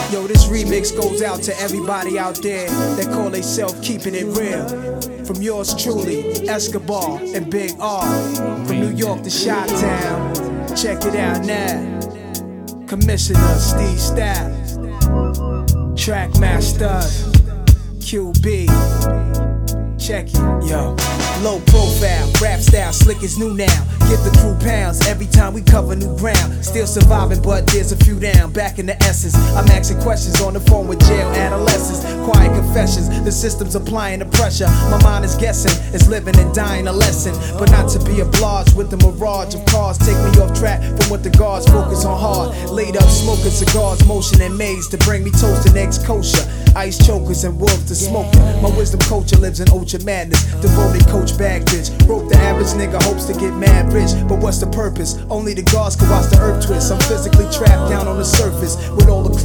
Yo, this remix goes out to everybody out there that call theyself keeping it real. From yours truly, Escobar and Big R. From New York to Chi-Town. Check it out now. Commissioner Steve Stapp, Trackmaster QB. Check it, yo. Low profile, rap style, slick is new now. Give the crew pounds every time we cover new ground. Still surviving, but there's a few down. Back in the essence, I'm asking questions on the phone with jail adolescents. Quiet confessions, the system's applying the pressure. My mind is guessing, it's living and dying a lesson. But not to be obliged with the mirage of cars. Take me off track from what the guards focus on hard. Laid up smoking cigars, motion and maze to bring me toast and eggs kosher. Ice chokers and wolves to smoking. My wisdom culture lives in ultra madness. Devoted coach bag bitch. Broke the average nigga, hopes to get mad rich. But what's the purpose? Only the gods can watch the earth twist. I'm physically trapped down on the surface with all the